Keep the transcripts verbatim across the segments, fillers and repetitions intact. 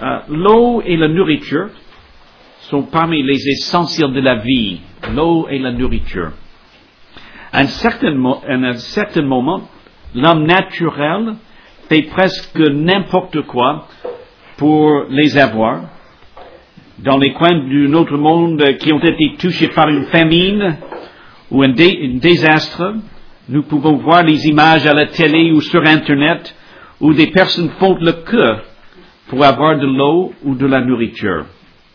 euh, l'eau et la nourriture sont parmi les essentiels de la vie. L'eau et la nourriture. À un certain, mo- à un certain moment, l'homme naturel fait presque n'importe quoi pour les avoir. Dans les coins de notre monde qui ont été touchés par une famine ou un, dé- un désastre, nous pouvons voir les images à la télé ou sur Internet où des personnes font le queue pour avoir de l'eau ou de la nourriture.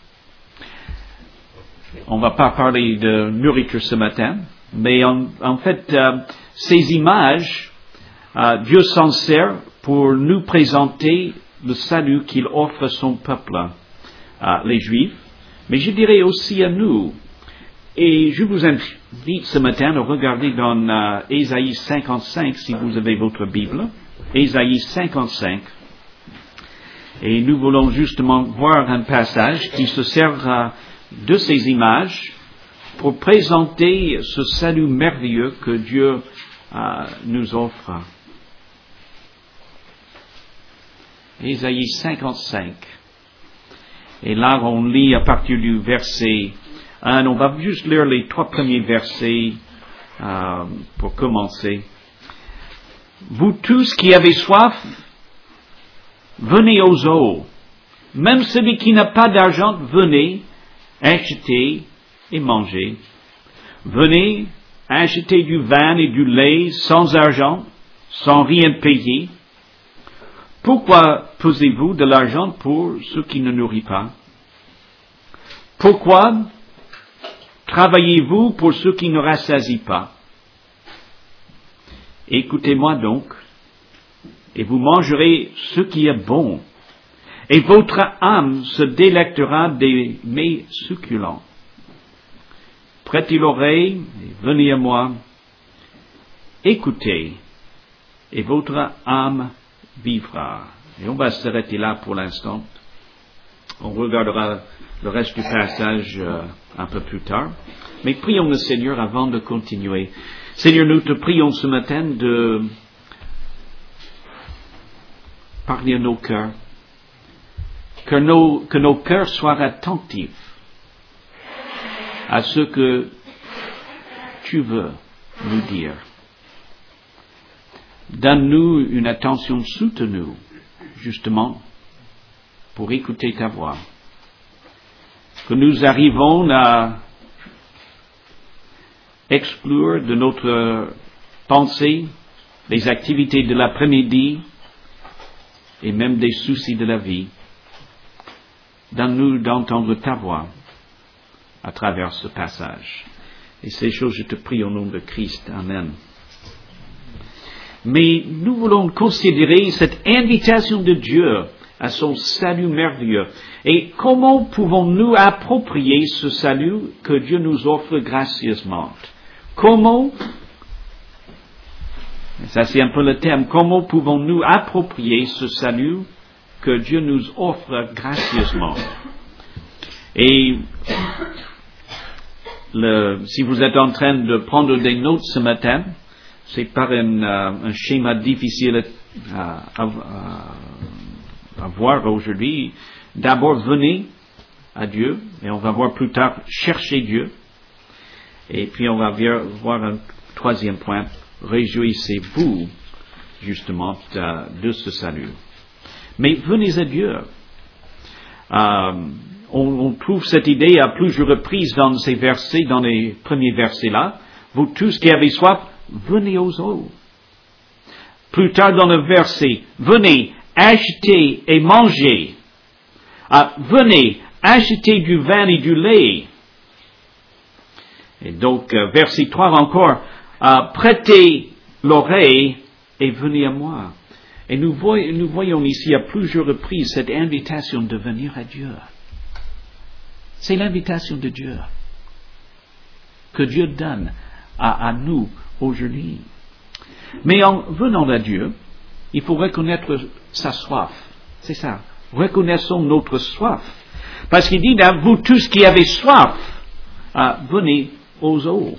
On ne va pas parler de nourriture ce matin, mais en, en fait, euh, ces images, euh, Dieu s'en sert pour nous présenter le salut qu'il offre à son peuple, euh, les Juifs, mais je dirais aussi à nous. Et je vous invite ce matin à regarder dans euh, Ésaïe cinquante-cinq, si vous avez votre Bible. Ésaïe cinquante-cinq. Et nous voulons justement voir un passage qui se sert euh, de ces images pour présenter ce salut merveilleux que Dieu euh, nous offre. Ésaïe cinquante-cinq. Et là, on lit à partir du verset un. On va juste lire les trois premiers versets euh, pour commencer. Vous tous qui avez soif, venez aux eaux. Même celui qui n'a pas d'argent, venez, achetez et mangez. Venez, achetez du vin et du lait sans argent, sans rien payer. Pourquoi posez-vous de l'argent pour ceux qui ne nourrissent pas? Pourquoi travaillez-vous pour ceux qui ne rassasient pas? Écoutez-moi donc, et vous mangerez ce qui est bon, et votre âme se délectera des mets succulents. Prêtez l'oreille, et venez à moi, écoutez, et votre âme vivra. Et on va s'arrêter là pour l'instant. On regardera le reste du passage euh, un peu plus tard. Mais prions le Seigneur avant de continuer. Seigneur, nous te prions ce matin de parler à nos cœurs. Que nos, que nos cœurs soient attentifs à ce que tu veux nous dire. Donne-nous une attention soutenue, justement, pour écouter ta voix. Que nous arrivons à exclure de notre pensée les activités de l'après-midi et même des soucis de la vie. Donne-nous d'entendre ta voix à travers ce passage. Et ces choses, je te prie au nom de Christ. Amen. Mais nous voulons considérer cette invitation de Dieu à son salut merveilleux. Et comment pouvons-nous approprier ce salut que Dieu nous offre gracieusement? Comment, ça c'est un peu le thème, comment pouvons-nous approprier ce salut que Dieu nous offre gracieusement? Et le, si vous êtes en train de prendre des notes ce matin, c'est par un, euh, un schéma difficile à, à, à, à voir aujourd'hui. D'abord, venez à Dieu, et on va voir plus tard, chercher Dieu. Et puis on va voir un troisième point, réjouissez-vous justement de, de ce salut. Mais venez à Dieu. Euh, on, on trouve cette idée à plusieurs reprises dans ces versets, dans les premiers versets là. Vous tous qui avez soif, venez aux eaux. Plus tard dans le verset, venez, achetez et mangez. Ah, venez, achetez du vin et du lait. Et donc, euh, verset trois encore, euh, prêtez l'oreille et venez à moi. Et nous, voy- nous voyons ici à plusieurs reprises cette invitation de venir à Dieu. C'est l'invitation de Dieu que Dieu donne à, à nous aujourd'hui. Mais en venant à Dieu, il faut reconnaître sa soif. C'est ça. Reconnaissons notre soif. Parce qu'il dit là, vous tous qui avez soif, euh, venez aux eaux.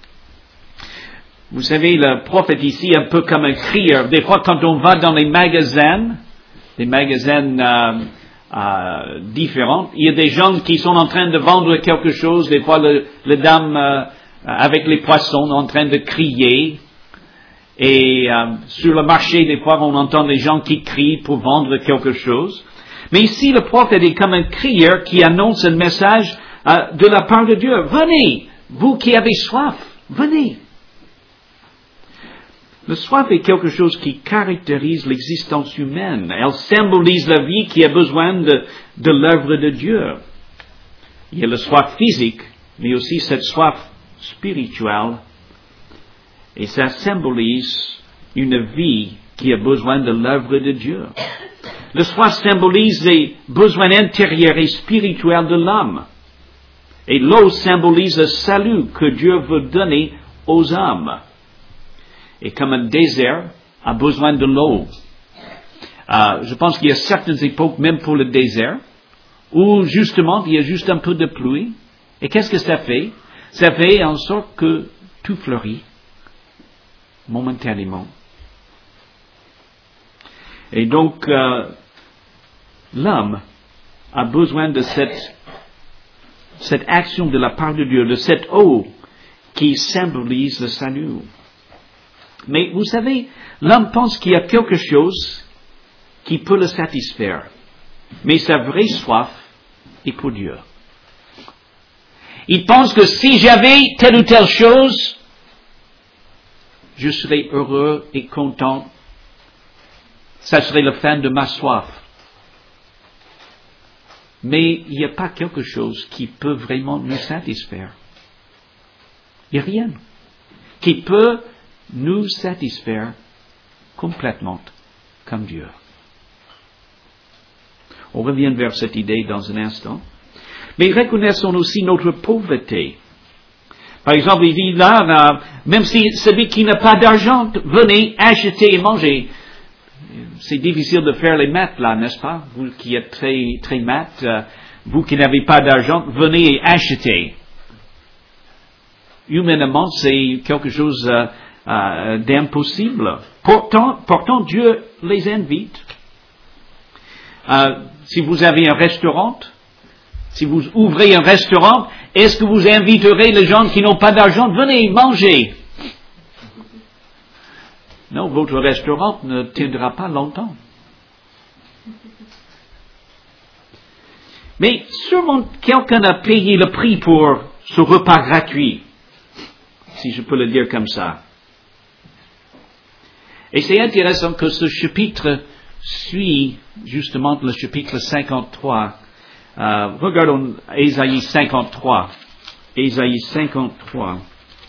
Vous savez, le prophète ici est un peu comme un crieur. Des fois, quand on va dans les magasins, les magasins euh, euh, différentes. Il y a des gens qui sont en train de vendre quelque chose, des fois le, le dame euh, avec les poissons en train de crier. Et euh, sur le marché, des fois, on entend des gens qui crient pour vendre quelque chose. Mais ici, le prophète est comme un crieur qui annonce un message euh, de la part de Dieu. Venez, vous qui avez soif, venez. La soif est quelque chose qui caractérise l'existence humaine. Elle symbolise la vie qui a besoin de, de l'œuvre de Dieu. Il y a la soif physique, mais aussi cette soif spirituelle. Et ça symbolise une vie qui a besoin de l'œuvre de Dieu. Le soif symbolise les besoins intérieurs et spirituels de l'homme. Et l'eau symbolise le salut que Dieu veut donner aux hommes. Et comme un désert a besoin de l'eau. Euh, je pense qu'il y a certaines époques, même pour le désert, où justement il y a juste un peu de pluie. Et qu'est-ce que ça fait? Ça fait en sorte que tout fleurit. Momentanément. Et donc, euh, l'homme a besoin de cette, cette action de la part de Dieu, de cette eau qui symbolise le salut. Mais vous savez, l'homme pense qu'il y a quelque chose qui peut le satisfaire. Mais sa vraie soif est pour Dieu. Il pense que si j'avais telle ou telle chose, je serai heureux et content. Ça serait la fin de ma soif. Mais il n'y a pas quelque chose qui peut vraiment nous satisfaire. Il n'y a rien qui peut nous satisfaire complètement comme Dieu. On revient vers cette idée dans un instant. Mais reconnaissons aussi notre pauvreté. Par exemple, il dit là, là, même si celui qui n'a pas d'argent, venez acheter et manger. C'est difficile de faire les maths là, n'est-ce pas? Vous qui êtes très, très maths, euh, vous qui n'avez pas d'argent, venez et achetez. Humainement, c'est quelque chose euh, euh, d'impossible. Pourtant, pourtant, Dieu les invite. Euh, si vous avez un restaurant, si vous ouvrez un restaurant, est-ce que vous inviterez les gens qui n'ont pas d'argent? Venez manger. Non, votre restaurant ne tiendra pas longtemps. Mais sûrement quelqu'un a payé le prix pour ce repas gratuit, si je peux le dire comme ça. Et c'est intéressant que ce chapitre suit justement le chapitre cinquante-trois. Euh, regardons Ésaïe cinquante-trois. Ésaïe cinquante-trois.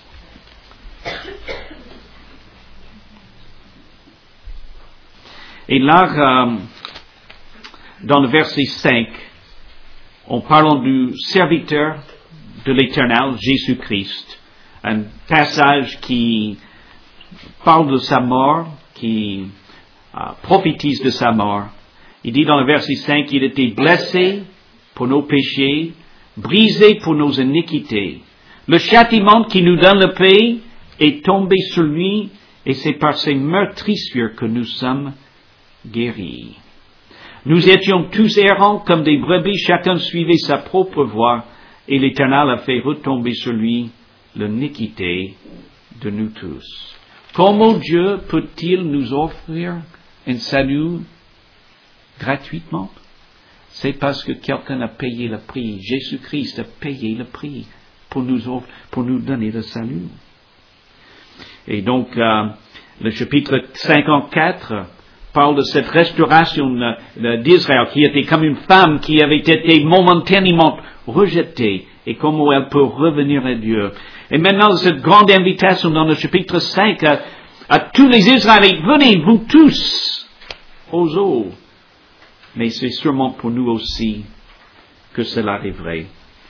Et là, euh, dans le verset cinq, en parlant du serviteur de l'Éternel, Jésus-Christ, un passage qui parle de sa mort, qui euh, prophétise de sa mort. Il dit dans le verset cinq, il était blessé pour nos péchés, brisé pour nos iniquités. Le châtiment qui nous donne la paix est tombé sur lui, et c'est par ses meurtrissures que nous sommes guéris. Nous étions tous errants comme des brebis, chacun suivait sa propre voie, et l'Éternel a fait retomber sur lui l'iniquité de nous tous. Comment Dieu peut-il nous offrir un salut gratuitement? C'est parce que quelqu'un a payé le prix. Jésus-Christ a payé le prix pour nous, offre, pour nous donner le salut. Et donc, euh, le chapitre cinquante-quatre parle de cette restauration d'Israël qui était comme une femme qui avait été momentanément rejetée et comment elle peut revenir à Dieu. Et maintenant, cette grande invitation dans le chapitre cinq à, à tous les Israélites, venez vous tous aux eaux. Mais c'est sûrement pour nous aussi que cela arriverait.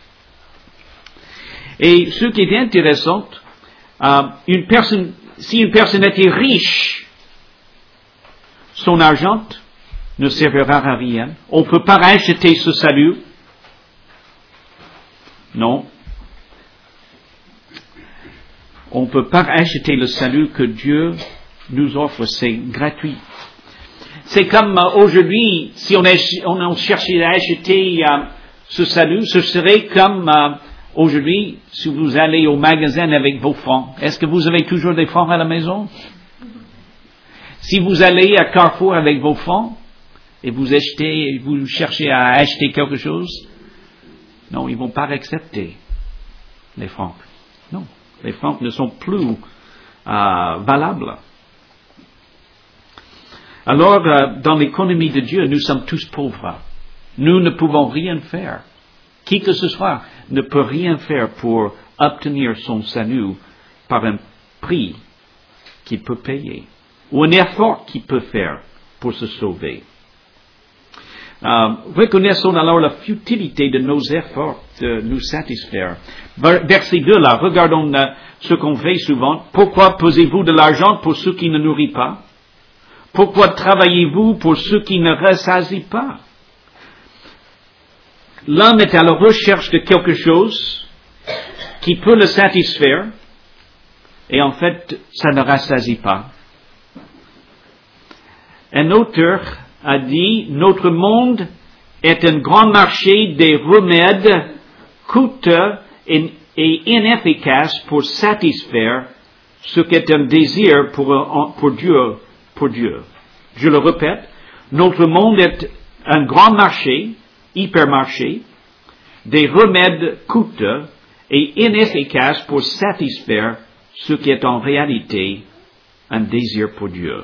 Et ce qui est intéressant, euh, une personne, si une personne était riche, son argent ne servira à rien. On ne peut pas racheter ce salut. Non. On ne peut pas acheter le salut que Dieu nous offre, c'est gratuit. C'est comme euh, aujourd'hui, si on, ach- on, on cherchait à acheter euh, ce salut, ce serait comme euh, aujourd'hui, si vous allez au magasin avec vos francs. Est-ce que vous avez toujours des francs à la maison? Si vous allez à Carrefour avec vos francs et vous achetez, vous cherchez à acheter quelque chose, non, ils vont pas accepter les francs. Non, les francs ne sont plus euh, valables. Alors, euh, dans l'économie de Dieu, nous sommes tous pauvres. Nous ne pouvons rien faire. Qui que ce soit ne peut rien faire pour obtenir son salut par un prix qu'il peut payer ou un effort qu'il peut faire pour se sauver. Euh, reconnaissons alors la futilité de nos efforts de nous satisfaire. Verset deux, là, regardons euh, ce qu'on fait souvent. Pourquoi pesez-vous de l'argent pour ceux qui ne nourrissent pas? Pourquoi travaillez-vous pour ceux qui ne rassasient pas? L'homme est à la recherche de quelque chose qui peut le satisfaire, et en fait, ça ne rassasie pas. Un auteur a dit, notre monde est un grand marché des remèdes coûteux et inefficaces pour satisfaire ce qu'est un désir pour, pour Dieu, pour Dieu. Je le répète, notre monde est un grand marché, hypermarché, des remèdes coûteux et inefficaces pour satisfaire ce qui est en réalité un désir pour Dieu.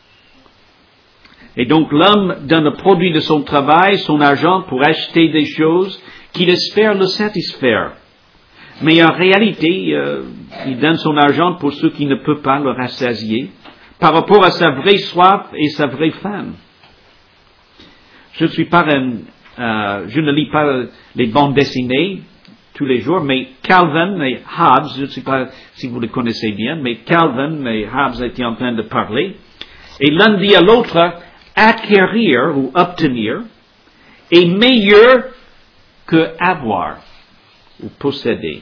Et donc l'homme donne le produit de son travail, son argent, pour acheter des choses qu'il espère le satisfaire. Mais en réalité, euh, il donne son argent pour ceux qui ne peuvent pas le rassasier, par rapport à sa vraie soif et sa vraie faim. Je ne suis pas un, euh, je ne lis pas les bandes dessinées tous les jours, mais Calvin et Hobbes, je ne sais pas si vous le connaissez bien, mais Calvin et Hobbes étaient en train de parler, et l'un dit à l'autre, acquérir ou obtenir est meilleur que avoir ou posséder.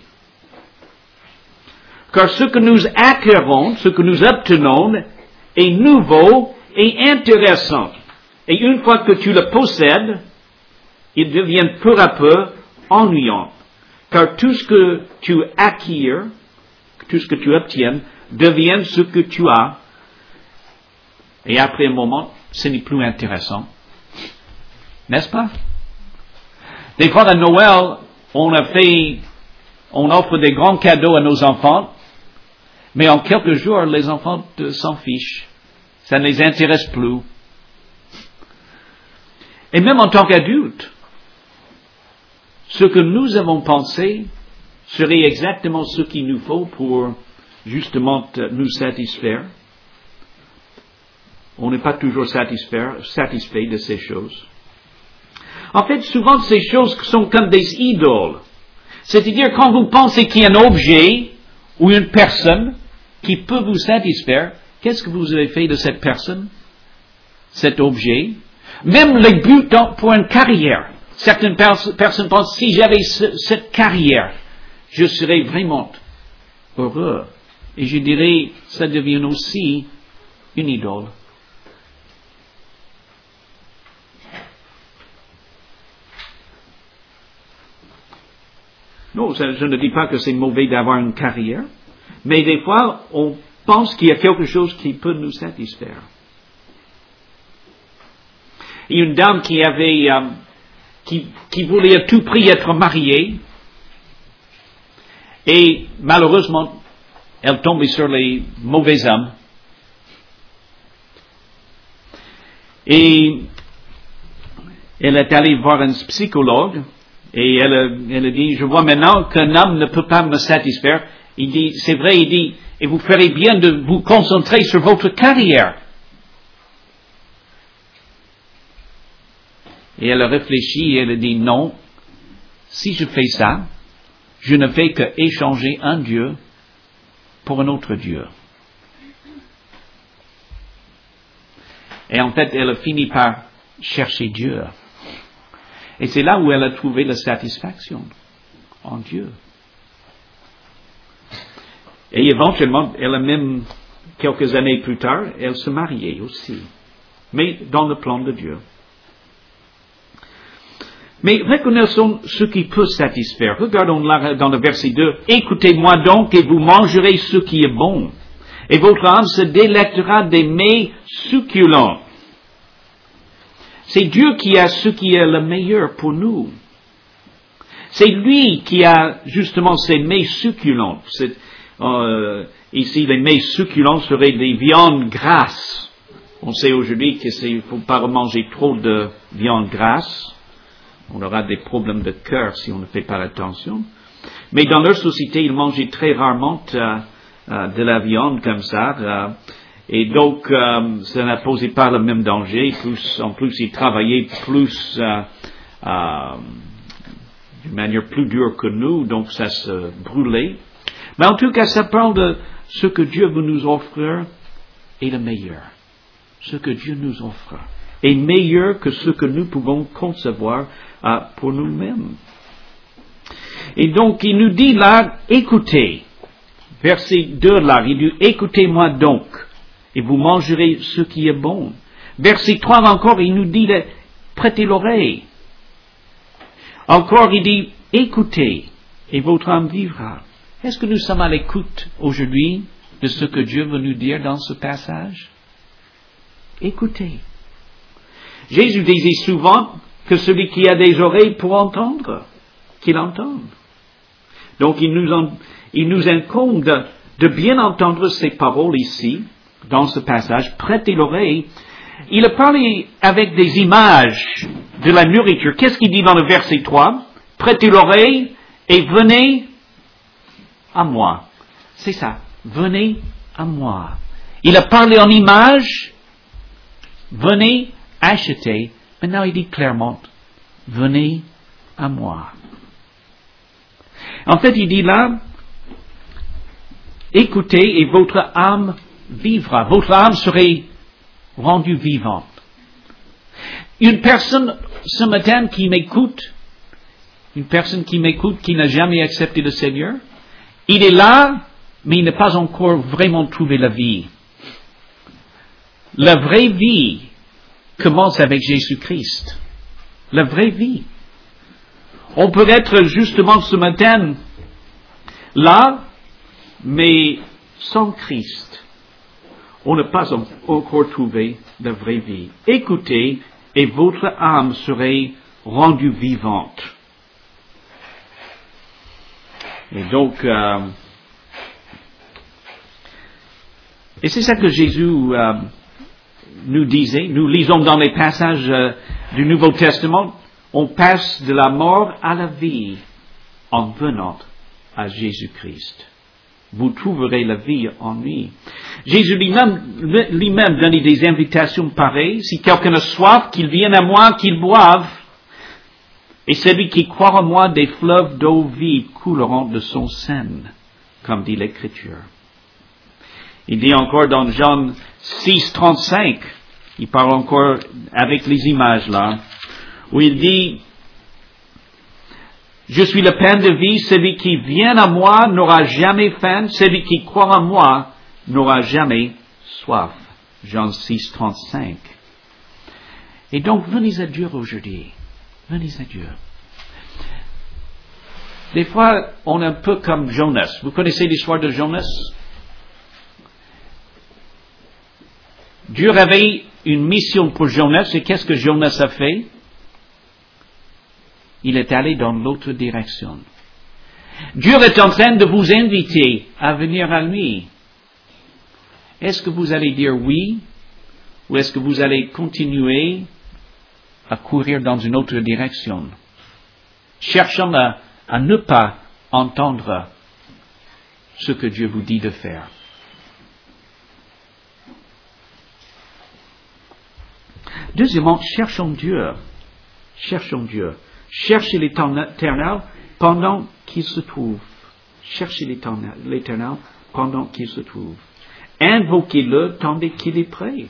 Car ce que nous acquérons, ce que nous obtenons, est nouveau et intéressant. Et une fois que tu le possèdes, il devient peu à peu ennuyant. Car tout ce que tu acquiers, tout ce que tu obtiens, devient ce que tu as. Et après un moment, ce n'est plus intéressant. N'est-ce pas? Des fois, à Noël, on a fait, on offre des grands cadeaux à nos enfants, mais en quelques jours, les enfants s'en fichent. Ça ne les intéresse plus. Et même en tant qu'adultes, ce que nous avons pensé serait exactement ce qu'il nous faut pour justement nous satisfaire. On n'est pas toujours satisfait, satisfait de ces choses. En fait, souvent, ces choses sont comme des idoles. C'est-à-dire, quand vous pensez qu'il y a un objet ou une personne qui peut vous satisfaire, qu'est-ce que vous avez fait de cette personne, cet objet? Même les buts pour une carrière. Certaines pers- personnes pensent, si j'avais ce, cette carrière, je serais vraiment heureux. Et je dirais, ça devient aussi une idole. Non, je ne dis pas que c'est mauvais d'avoir une carrière, mais des fois, on pense qu'il y a quelque chose qui peut nous satisfaire. Il y a une dame qui avait, euh, qui, qui voulait à tout prix être mariée, et malheureusement, elle tombait sur les mauvais hommes. Et elle est allée voir un psychologue, et elle a, elle a dit, je vois maintenant qu'un homme ne peut pas me satisfaire. Il dit, c'est vrai, il dit, et vous ferez bien de vous concentrer sur votre carrière. Et elle a réfléchi et elle a dit, non, si je fais ça, je ne fais que échanger un Dieu pour un autre Dieu. Et en fait, elle a fini par chercher Dieu. Et c'est là où elle a trouvé la satisfaction en Dieu. Et éventuellement, elle a même, quelques années plus tard, elle se mariait aussi. mais dans le plan de Dieu. Mais reconnaissons ce qui peut satisfaire. Regardons là dans le verset deux. « Écoutez-moi donc et vous mangerez ce qui est bon, et votre âme se délectera des mets succulents. » C'est Dieu qui a ce qui est le meilleur pour nous. C'est lui qui a justement ces mets succulents. C'est, euh, ici, les mets succulents seraient des viandes grasses. On sait aujourd'hui qu'il ne faut pas manger trop de viande grasse. On aura des problèmes de cœur si on ne fait pas attention. Mais dans leur société, ils mangeaient très rarement euh, euh, de la viande comme ça. Euh, et donc, euh, ça n'a posé pas le même danger. Plus, en plus, ils travaillaient plus, euh, euh, d'une manière plus dure que nous, donc ça se brûlait. Mais en tout cas, ça parle de ce que Dieu veut nous offrir est le meilleur. Ce que Dieu nous offre est meilleur que ce que nous pouvons concevoir euh, pour nous-mêmes. Et donc, il nous dit là, écoutez, verset deux là, il dit, écoutez-moi donc, et vous mangerez ce qui est bon. Verset trois encore, il nous dit, prêtez l'oreille. Encore, il dit, écoutez, et votre âme vivra. Est-ce que nous sommes à l'écoute aujourd'hui de ce que Dieu veut nous dire dans ce passage? Écoutez. Jésus disait souvent que celui qui a des oreilles pour entendre, qu'il entende. Donc il nous, en, il nous incombe de, de bien entendre ces paroles ici, dans ce passage. Prêtez l'oreille. Il a parlé avec des images de la nourriture. Qu'est-ce qu'il dit dans le verset trois? Prêtez l'oreille et venez à moi. C'est ça. Venez à moi. Il a parlé en images. Venez acheter. Maintenant, il dit clairement, venez à moi. En fait, il dit là, écoutez et votre âme vivra. Votre âme serait rendue vivante. Une personne ce matin qui m'écoute, une personne qui m'écoute, qui n'a jamais accepté le Seigneur, il est là, mais il n'a pas encore vraiment trouvé la vie. La vraie vie commence avec Jésus-Christ. La vraie vie. On peut être justement ce matin là, mais sans Christ. On n'a pas encore trouvé la vraie vie. Écoutez, et votre âme serait rendue vivante. Et donc, euh, et c'est ça que Jésus euh, nous disait. Nous lisons dans les passages euh, du Nouveau Testament, on passe de la mort à la vie en venant à Jésus-Christ. Vous trouverez la vie en lui. Jésus lui-même, lui-même donnait des invitations pareilles. Si quelqu'un a soif, qu'il vienne à moi, qu'il boive. Et celui qui croit en moi, des fleuves d'eau vive couleront de son sein, comme dit l'Écriture. Il dit encore dans Jean six, trente-cinq, il parle encore avec les images là, où il dit, « Je suis le pain de vie, celui qui vient à moi n'aura jamais faim, celui qui croit en moi n'aura jamais soif. » Jean six, trente-cinq. Et donc, venez à Dieu aujourd'hui. Venez à Dieu. Des fois, on est un peu comme Jonas. Vous connaissez l'histoire de Jonas? Dieu avait une mission pour Jonas, et qu'est-ce que Jonas a fait? Il est allé dans l'autre direction. Dieu est en train de vous inviter à venir à lui. Est-ce que vous allez dire oui, ou est-ce que vous allez continuer à courir dans une autre direction, cherchant à, à ne pas entendre ce que Dieu vous dit de faire? Deuxièmement, cherchons Dieu. Cherchons Dieu. Cherchez l'Éternel pendant qu'il se trouve. Cherchez l'Éternel pendant qu'il se trouve. Invoquez-le tandis qu'il est prêt.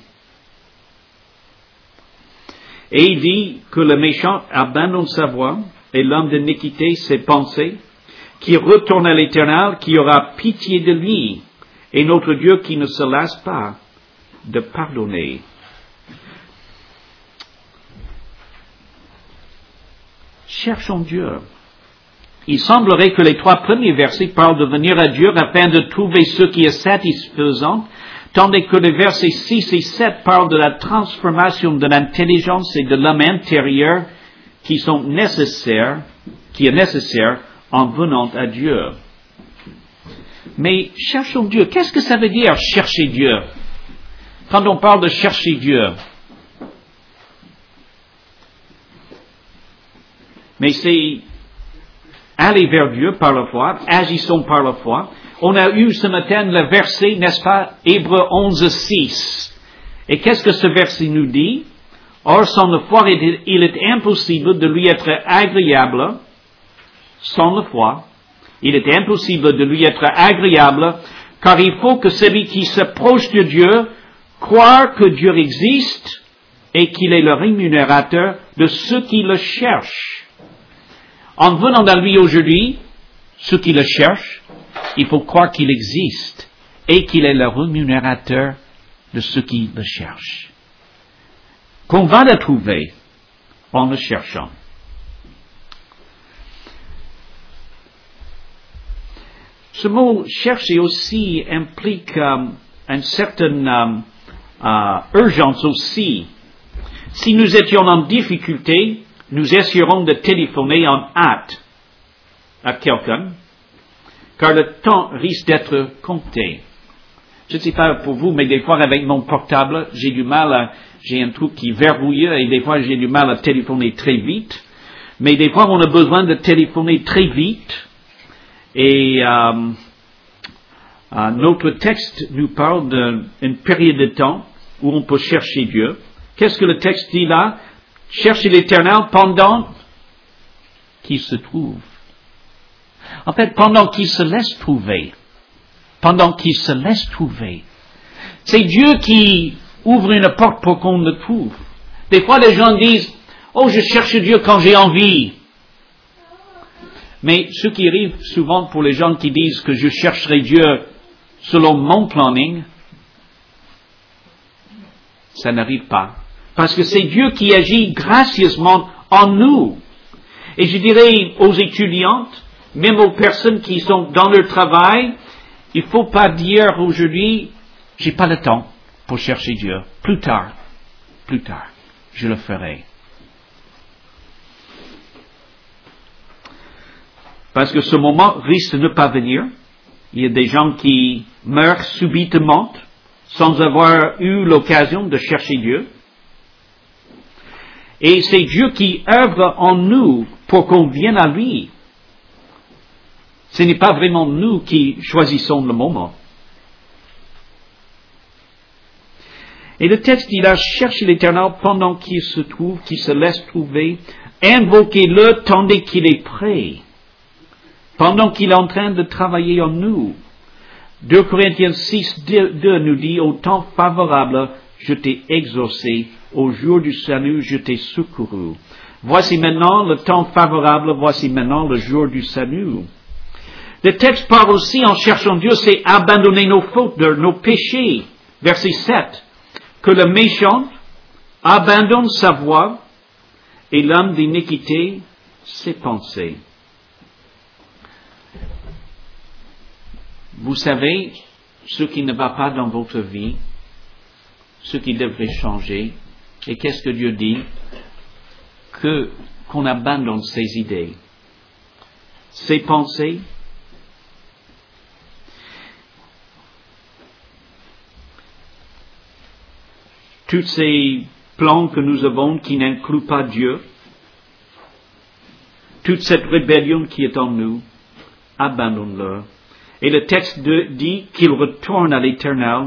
Et il dit que le méchant abandonne sa voie et l'homme d'iniquité ses pensées, qui retourne à l'Éternel, qui aura pitié de lui, et notre Dieu qui ne se lasse pas de pardonner. cherchons Dieu. Il semblerait que les trois premiers versets parlent de venir à Dieu afin de trouver ce qui est satisfaisant, tandis que les versets six et sept parlent de la transformation de l'intelligence et de l'homme intérieur qui sont nécessaires, qui est nécessaire en venant à Dieu. Mais cherchons Dieu. Qu'est-ce que ça veut dire, chercher Dieu? Quand on parle de chercher Dieu. Mais c'est aller vers Dieu par la foi, agissons par la foi. On a eu ce matin le verset, n'est-ce pas, Hébreux onze, six. Et qu'est-ce que ce verset nous dit? Or, sans la foi, il est impossible de lui être agréable. Sans la foi, il est impossible de lui être agréable, car il faut que celui qui s'approche de Dieu croire que Dieu existe et qu'il est le rémunérateur de ceux qui le cherchent. En venant à lui aujourd'hui, ceux qui le cherchent, il faut croire qu'il existe et qu'il est le rémunérateur de ceux qui le cherchent. Qu'on va le trouver en le cherchant. Ce mot « chercher » aussi implique euh, une certaine euh, euh, urgence aussi. Si nous étions en difficulté, nous essaierons de téléphoner en hâte à quelqu'un, car le temps risque d'être compté. Je ne sais pas pour vous, mais des fois avec mon portable, j'ai du mal à, j'ai un truc qui verrouille et des fois j'ai du mal à téléphoner très vite. Mais des fois on a besoin de téléphoner très vite. Et euh, euh, notre texte nous parle d'une période de temps où on peut chercher Dieu. Qu'est-ce que le texte dit là? Chercher l'Éternel pendant qu'il se trouve. En fait, pendant qu'il se laisse trouver. Pendant qu'il se laisse trouver. C'est Dieu qui ouvre une porte pour qu'on le trouve. Des fois, les gens disent, « Oh, je cherche Dieu quand j'ai envie. » Mais ce qui arrive souvent pour les gens qui disent que je chercherai Dieu selon mon planning, ça n'arrive pas. Parce que c'est Dieu qui agit gracieusement en nous. Et je dirais aux étudiantes, même aux personnes qui sont dans leur travail, il ne faut pas dire aujourd'hui, j'ai pas le temps pour chercher Dieu. Plus tard, plus tard, je le ferai. Parce que ce moment risque de ne pas venir. Il y a des gens qui meurent subitement sans avoir eu l'occasion de chercher Dieu. Et c'est Dieu qui œuvre en nous pour qu'on vienne à lui. Ce n'est pas vraiment nous qui choisissons le moment. Et le texte dit là, cherchez l'Éternel pendant qu'il se trouve, qu'il se laisse trouver, invoquez-le tandis qu'il est prêt, pendant qu'il est en train de travailler en nous. deux Corinthiens six, deux nous dit, au temps favorable, je t'ai exaucé, au jour du salut, je t'ai secouru. Voici maintenant le temps favorable, voici maintenant le jour du salut. Le texte parle aussi, en cherchant Dieu, c'est abandonner nos fautes, nos péchés. Verset sept. Que le méchant abandonne sa voie et l'homme d'iniquité ses pensées. Vous savez, ce qui ne va pas dans votre vie, ce qui devrait changer, et qu'est-ce que Dieu dit? Que, qu'on abandonne ses idées, ses pensées. Tous ces plans que nous avons qui n'incluent pas Dieu, toute cette rébellion qui est en nous, abandonne-le. Et le texte de, dit qu'il retourne à l'Éternel.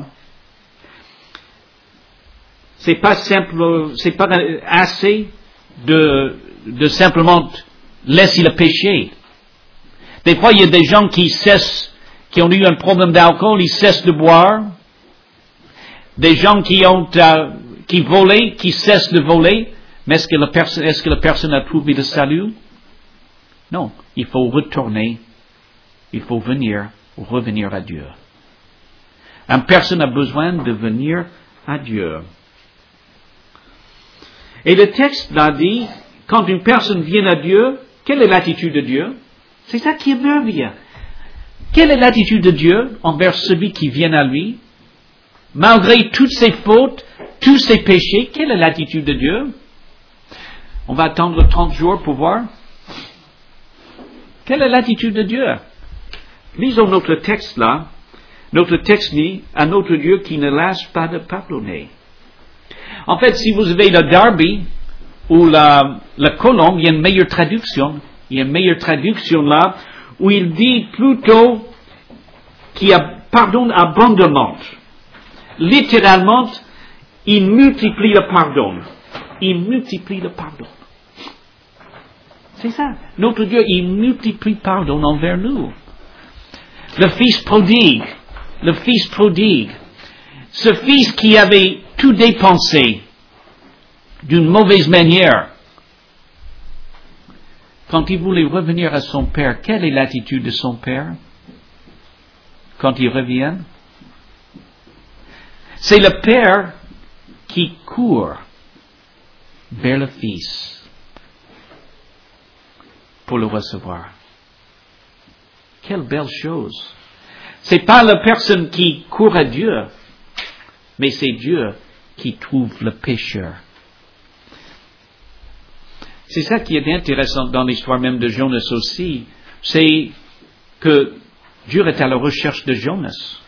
C'est pas simple, c'est pas assez de, de simplement laisser le péché. Des fois, il y a des gens qui cessent, qui ont eu un problème d'alcool, ils cessent de boire. Des gens qui ont, euh, qui volaient, qui cessent de voler. Mais est-ce que la personne, est-ce que la personne a trouvé le salut? Non. Il faut retourner. Il faut venir, revenir à Dieu. Une personne a besoin de venir à Dieu. Et le texte l'a dit quand une personne vient à Dieu, quelle est l'attitude de Dieu? C'est ça qui est merveilleux. Quelle est l'attitude de Dieu envers celui qui vient à lui? Malgré toutes ses fautes, tous ses péchés, quelle est l'attitude de Dieu? On va attendre trente jours pour voir. Quelle est l'attitude de Dieu? Lisons notre texte là. Notre texte dit, à notre Dieu qui ne lâche pas de pardonner. En fait, si vous avez le Darby ou la, la Colombe, il y a une meilleure traduction. Il y a une meilleure traduction là, où il dit plutôt qu'il pardonne abondamment. Littéralement, il multiplie le pardon. Il multiplie le pardon. C'est ça. Notre Dieu, il multiplie le pardon envers nous. Le fils prodigue. Le fils prodigue. Ce fils qui avait tout dépensé d'une mauvaise manière. Quand il voulait revenir à son père, quelle est l'attitude de son père quand il revient? C'est le père qui court vers le fils pour le recevoir. Quelle belle chose! C'est pas la personne qui court à Dieu, mais c'est Dieu qui trouve le pécheur. C'est ça qui est intéressant dans l'histoire même de Jonas aussi, c'est que Dieu est à la recherche de Jonas.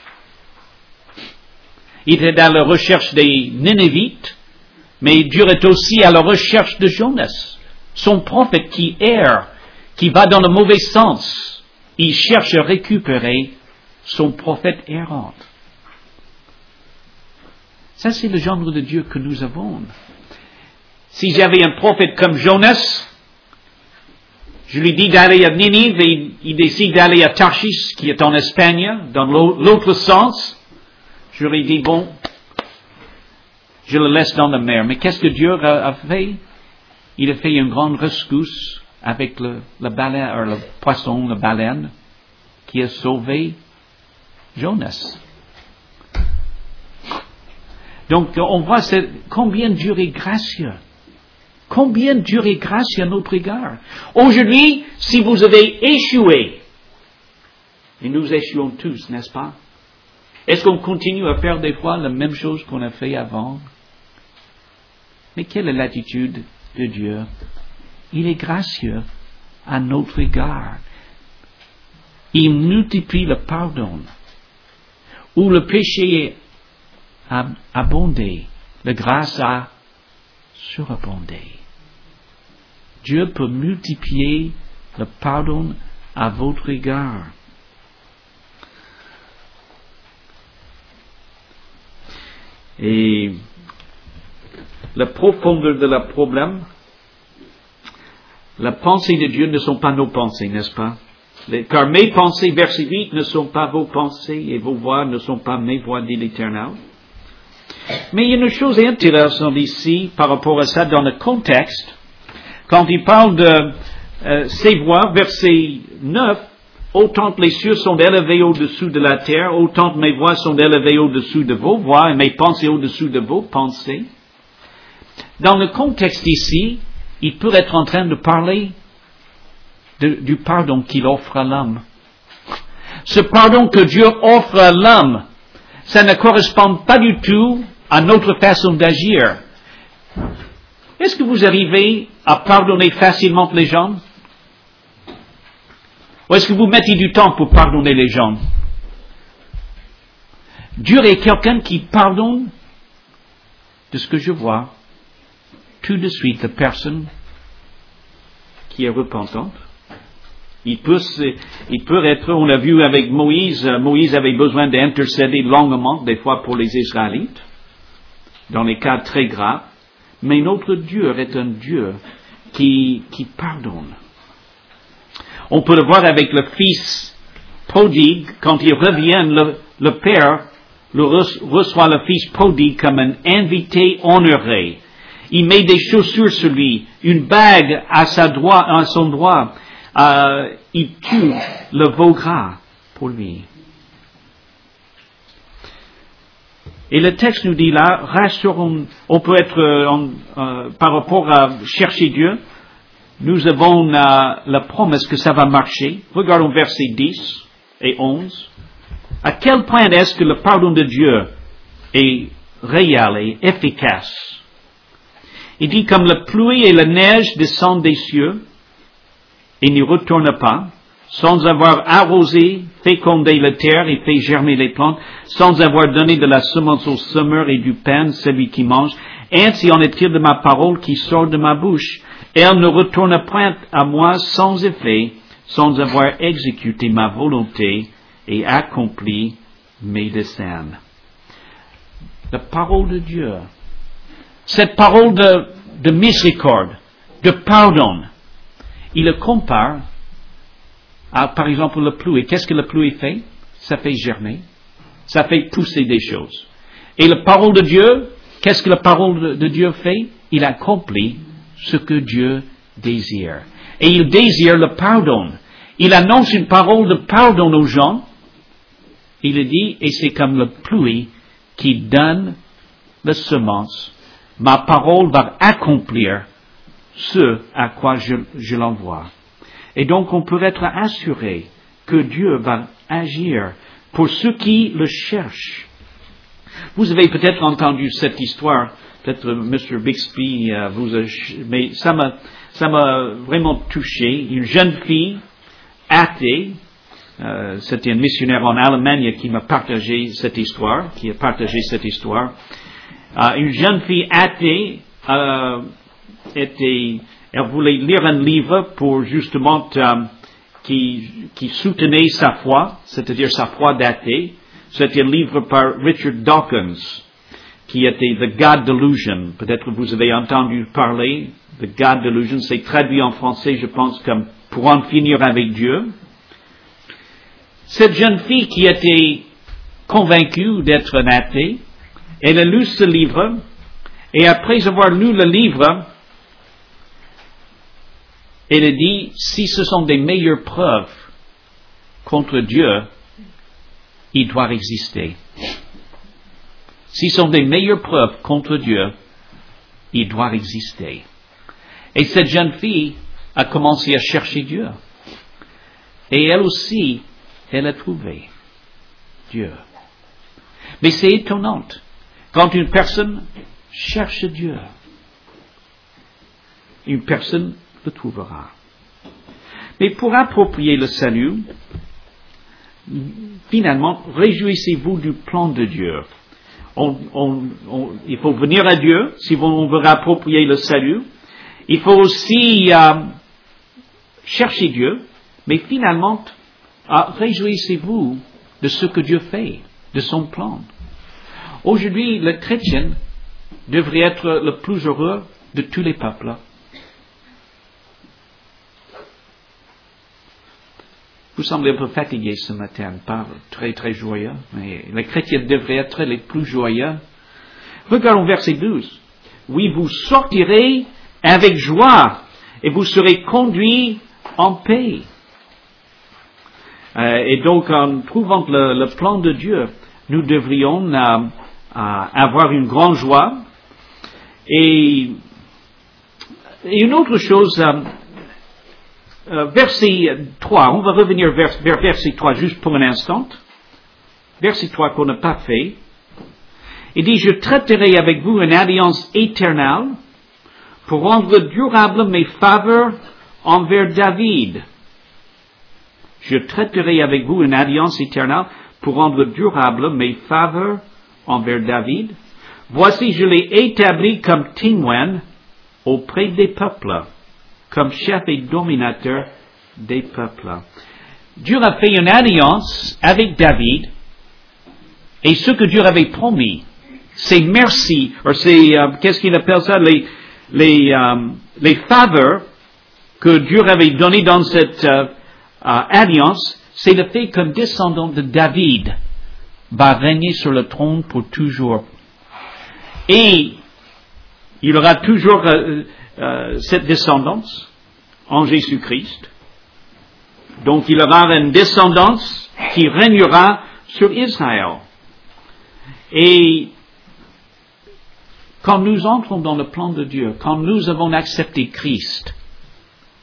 Il est à la recherche des Nénévites, mais Dieu est aussi à la recherche de Jonas, son prophète qui erre, qui va dans le mauvais sens. Il cherche à récupérer son prophète errant. Ça, c'est le genre de Dieu que nous avons. Si j'avais un prophète comme Jonas, je lui dis d'aller à Ninive et il décide d'aller à Tarshish, qui est en Espagne, dans l'autre sens, je lui dis, bon, je le laisse dans la mer. Mais qu'est-ce que Dieu a fait? Il a fait une grande rescousse avec le, le, baleine, ou le poisson, la baleine, qui a sauvé Jonas. Donc, on voit combien Dieu est gracieux. Combien Dieu est gracieux à notre égard. Aujourd'hui, si vous avez échoué, et nous échouons tous, n'est-ce pas? Est-ce qu'on continue à faire des fois la même chose qu'on a fait avant? Mais quelle est l'attitude de Dieu? Il est gracieux à notre égard. Il multiplie le pardon. Où le péché a abondé, la grâce a surabondé. Dieu peut multiplier le pardon à votre égard. Et la profondeur de le problème, la pensée de Dieu ne sont pas nos pensées, n'est-ce pas? Car mes pensées, verset huit, ne sont pas vos pensées et vos voix ne sont pas mes voix, dit l'Éternel. Mais il y a une chose intéressante ici par rapport à ça dans le contexte. Quand il parle de euh, ces voix, verset neuf, autant que les cieux sont élevés au-dessous de la terre, autant que mes voix sont élevées au-dessous de vos voix et mes pensées au-dessous de vos pensées. Dans le contexte ici, il peut être en train de parler de, du pardon qu'il offre à l'homme. Ce pardon que Dieu offre à l'homme, ça ne correspond pas du tout à notre façon d'agir. Est-ce que vous arrivez à pardonner facilement les gens? Ou est-ce que vous mettez du temps pour pardonner les gens? Dieu est quelqu'un qui pardonne, de ce que je vois, tout de suite la personne qui est repentante. Il peut, il peut être, on l'a vu avec Moïse, Moïse avait besoin d'intercéder longuement, des fois pour les Israélites, dans les cas très graves. Mais notre Dieu est un Dieu qui, qui pardonne. On peut le voir avec le fils prodigue, quand il revient, le, le père le reçoit le fils prodigue comme un invité honoré. Il met des chaussures sur lui, une bague à, sa droit, à son doigt. Euh, il tue le veau gras pour lui. Et le texte nous dit là, rassurons, on peut être, euh, euh, par rapport à chercher Dieu, nous avons euh, la promesse que ça va marcher. Regardons versets dix et onze. À quel point est-ce que le pardon de Dieu est réel et efficace? Il dit, comme la pluie et la neige descendent des cieux et n'y retournent pas, sans avoir arrosé, fécondé la terre et fait germer les plantes, sans avoir donné de la semence au semeur et du pain, celui qui mange, ainsi en est-il de ma parole qui sort de ma bouche. Elle ne retourne point à moi sans effet, sans avoir exécuté ma volonté et accompli mes desseins. La parole de Dieu, cette parole de, de miséricorde, de pardon, il le compare à, par exemple, la pluie. Qu'est-ce que la pluie fait? Ça fait germer, ça fait pousser des choses. Et la parole de Dieu, qu'est-ce que la parole de, de Dieu fait? Il accomplit ce que Dieu désire. Et il désire le pardon. Il annonce une parole de pardon aux gens. Il le dit, et c'est comme la pluie qui donne la semence. Ma parole va accomplir ce à quoi je, je l'envoie. Et donc on peut être assuré que Dieu va agir pour ceux qui le cherchent. Vous avez peut-être entendu cette histoire, peut-être M. Bixby euh, vous a, mais ça m'a, ça m'a vraiment touché. Une jeune fille athée, euh, c'était un missionnaire en Allemagne qui m'a partagé cette histoire, qui a partagé cette histoire. Euh, une jeune fille athée euh, était, elle voulait lire un livre pour justement euh, qui, qui soutenait sa foi, c'est-à-dire sa foi d'athée. C'était un livre par Richard Dawkins, qui était The God Delusion. Peut-être vous avez entendu parler. The God Delusion, c'est traduit en français, je pense, comme pour en finir avec Dieu. Cette jeune fille qui était convaincue d'être un athée, elle a lu ce livre, et après avoir lu le livre, elle a dit, si ce sont des meilleures preuves contre Dieu, il doit exister. Si ce sont des meilleures preuves contre Dieu, il doit exister. Et cette jeune fille a commencé à chercher Dieu. Et elle aussi, elle a trouvé Dieu. Mais c'est étonnant. Quand une personne cherche Dieu, une personne le trouvera. Mais pour approprier le salut, finalement, réjouissez-vous du plan de Dieu. On, on, on, il faut venir à Dieu si on veut approprier le salut. Il faut aussi euh, chercher Dieu, mais finalement, euh, réjouissez-vous de ce que Dieu fait, de son plan. Aujourd'hui, le chrétien devrait être le plus heureux de tous les peuples. Vous semblez un peu fatigué ce matin, pas très très joyeux, mais les chrétiens devraient être les plus joyeux. Regardons verset douze. Oui, vous sortirez avec joie et vous serez conduits en paix. Euh, et donc, en trouvant le, le plan de Dieu, nous devrions euh, euh, avoir une grande joie. Et, et une autre chose, euh, euh, verset trois, on va revenir vers, vers verset trois juste pour un instant. Verset trois qu'on n'a pas fait. Il dit, je traiterai avec vous une alliance éternelle pour rendre durable mes faveurs envers David. Je traiterai avec vous une alliance éternelle pour rendre durable mes faveurs envers David. Voici, je l'ai établi comme témoin auprès des peuples, comme chef et dominateur des peuples. Dieu a fait une alliance avec David, et ce que Dieu avait promis, c'est merci, ou c'est, euh, qu'est-ce qu'il appelle ça, les, les, euh, les faveurs que Dieu avait données dans cette euh, euh, alliance, c'est le fait qu'un descendant de David va régner sur le trône pour toujours. Et il aura toujours euh, euh, cette descendance en Jésus-Christ. Donc il aura une descendance qui régnera sur Israël. Et quand nous entrons dans le plan de Dieu, quand nous avons accepté Christ,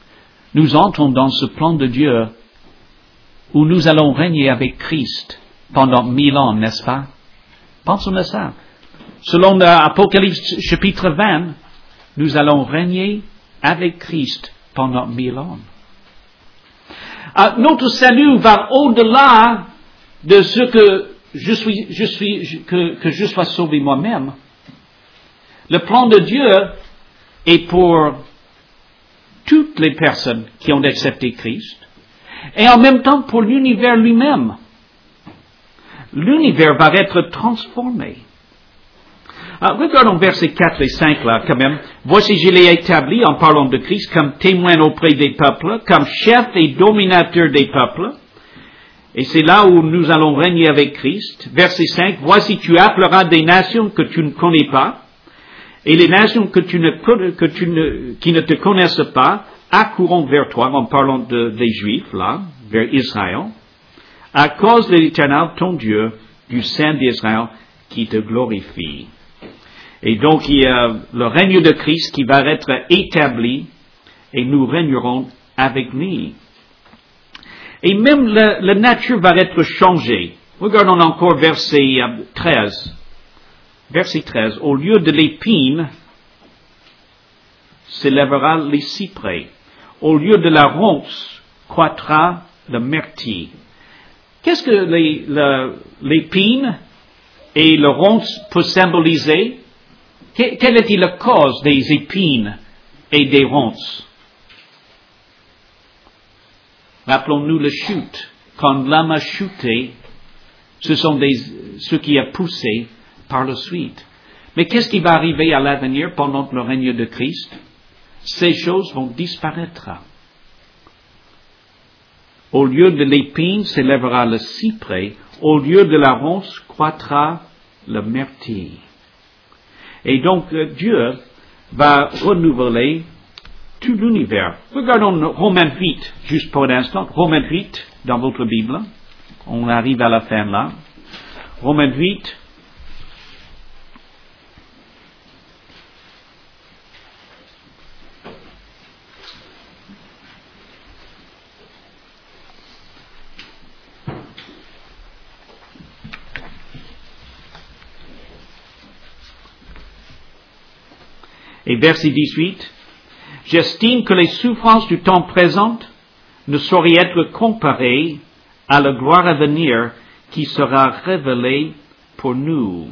nous entrons dans ce plan de Dieu où nous allons régner avec Christ pendant mille ans, n'est-ce pas? Pensons à ça. Selon l'Apocalypse chapitre vingt, nous allons régner avec Christ pendant mille ans. Ah, notre salut va au-delà de ce que je suis, je suis, que, que je sois sauvé moi-même. Le plan de Dieu est pour toutes les personnes qui ont accepté Christ et en même temps pour l'univers lui-même. L'univers va être transformé. Alors, regardons versets quatre et cinq là quand même. Voici, je l'ai établi en parlant de Christ comme témoin auprès des peuples, comme chef et dominateur des peuples. Et c'est là où nous allons régner avec Christ. Verset cinq. Voici, tu appelleras des nations que tu ne connais pas, et les nations que tu ne, que tu ne, qui ne te connaissent pas accourront vers toi, en parlant de, des Juifs là, vers Israël, à cause de l'Éternel, ton Dieu, du Saint d'Israël, qui te glorifie. Et donc, il y a le règne de Christ qui va être établi et nous régnerons avec lui. Et même la, la nature va être changée. Regardons encore verset treize. Verset treize. Au lieu de l'épine, s'élèvera les cyprès. Au lieu de la ronce, croîtra le myrtille. Qu'est-ce que les, le, l'épine et le ronce peuvent symboliser? Quelle était la cause des épines et des ronces? Rappelons-nous la chute. Quand l'homme a chuté, ce sont des, ce qui a poussé par la suite. Mais qu'est-ce qui va arriver à l'avenir pendant le règne de Christ? Ces choses vont disparaître. Au lieu de l'épine s'élèvera le cyprès, au lieu de la ronce croîtra le myrtille. Et donc Dieu va renouveler tout l'univers. Regardons Romains huit, juste pour un instant. Romains huit, dans votre Bible. On arrive à la fin là. Romains huit. Et verset dix-huit, « J'estime que les souffrances du temps présent ne sauraient être comparées à la gloire à venir qui sera révélée pour nous.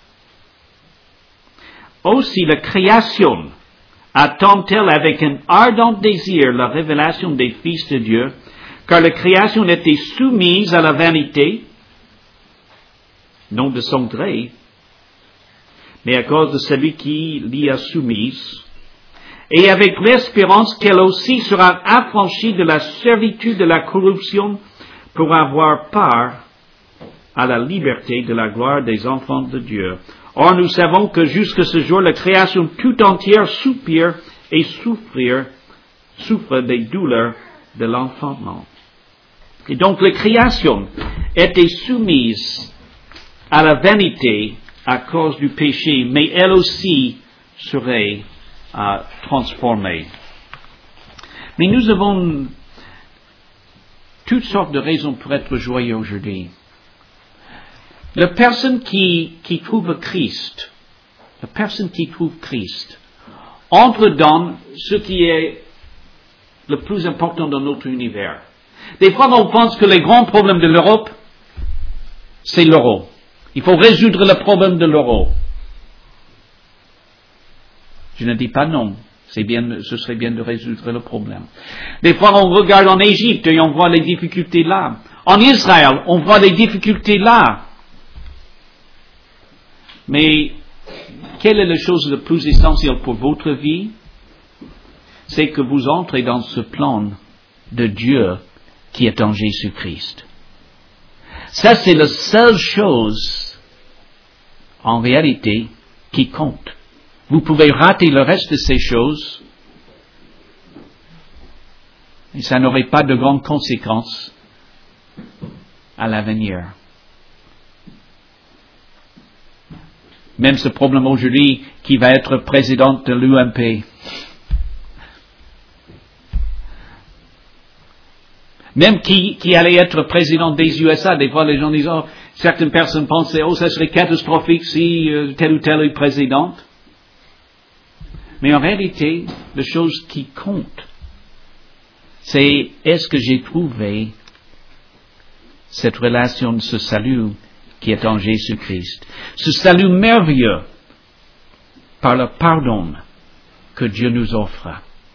Aussi la création attend-elle avec un ardent désir la révélation des fils de Dieu, car la création était soumise à la vanité, non de son gré, mais à cause de celui qui l'y a soumise, et avec l'espérance qu'elle aussi sera affranchie de la servitude de la corruption pour avoir part à la liberté de la gloire des enfants de Dieu. Or, nous savons que jusqu'à ce jour, la création tout entière soupire et souffrir, souffre des douleurs de l'enfantement. Et donc, la création était soumise à la vanité à cause du péché, mais elle aussi serait euh, transformée. Mais nous avons toutes sortes de raisons pour être joyeux aujourd'hui. La personne qui, qui trouve Christ, la personne qui trouve Christ, entre dans ce qui est le plus important dans notre univers. Des fois, on pense que les grands problèmes de l'Europe, c'est l'euro. Il faut résoudre le problème de l'euro. Je ne dis pas non. C'est bien, ce serait bien de résoudre le problème. Des fois, on regarde en Égypte et on voit les difficultés là. En Israël, on voit les difficultés là. Mais, quelle est la chose la plus essentielle pour votre vie? C'est que vous entrez dans ce plan de Dieu qui est en Jésus-Christ. Ça, c'est la seule chose, en réalité, qui compte. Vous pouvez rater le reste de ces choses, et ça n'aurait pas de grandes conséquences à l'avenir. Même ce problème aujourd'hui qui va être président de l'U M P. Même qui, qui allait être président des U S A, des fois les gens disent, oh, certaines personnes pensaient, oh, ça serait catastrophique si euh, tel ou tel est président. Mais en réalité, la chose qui compte, c'est est-ce que j'ai trouvé cette relation, ce salut qui est en Jésus-Christ. Ce salut merveilleux par le pardon que Dieu nous offre.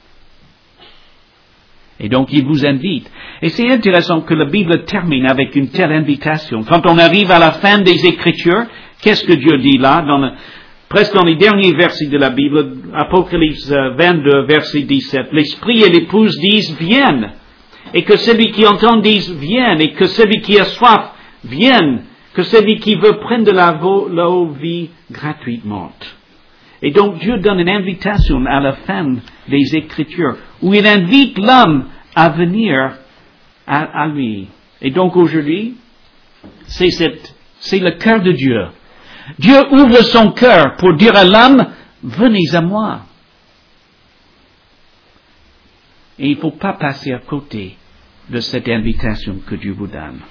Et donc, il vous invite. Et c'est intéressant que la Bible termine avec une telle invitation. Quand on arrive à la fin des Écritures, qu'est-ce que Dieu dit là, dans le, presque dans les derniers versets de la Bible, Apocalypse vingt-deux, verset dix-sept. L'Esprit et l'épouse disent, vienne. Et que celui qui entend dise, vienne. Et que celui qui a soif, vienne. Que celui qui veut prendre de la l'eau vie gratuitement. Et donc Dieu donne une invitation à la fin des Écritures, où il invite l'homme à venir à, à lui. Et donc aujourd'hui, c'est, cette, c'est le cœur de Dieu. Dieu ouvre son cœur pour dire à l'homme, venez à moi. Et il ne faut pas passer à côté de cette invitation que Dieu vous donne.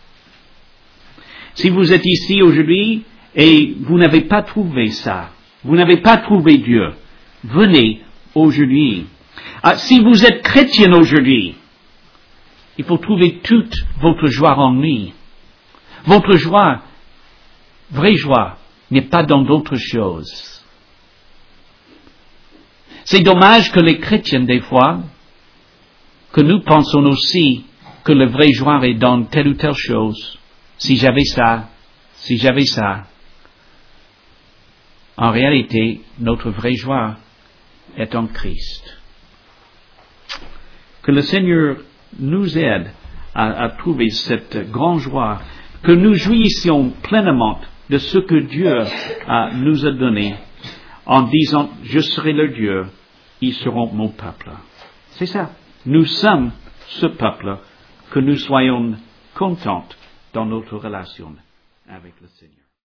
Si vous êtes ici aujourd'hui et vous n'avez pas trouvé ça, vous n'avez pas trouvé Dieu, venez aujourd'hui. Ah, si vous êtes chrétien aujourd'hui, il faut trouver toute votre joie en lui. Votre joie, vraie joie, n'est pas dans d'autres choses. C'est dommage que les chrétiens, des fois, que nous pensons aussi que la vraie joie est dans telle ou telle chose. Si j'avais ça, si j'avais ça. En réalité, notre vraie joie est en Christ. Que le Seigneur nous aide à, à trouver cette grande joie, que nous jouissions pleinement de ce que Dieu a, nous a donné, en disant, je serai leur Dieu, ils seront mon peuple. C'est ça. Nous sommes ce peuple, que nous soyons contents dans notre relation avec le Seigneur.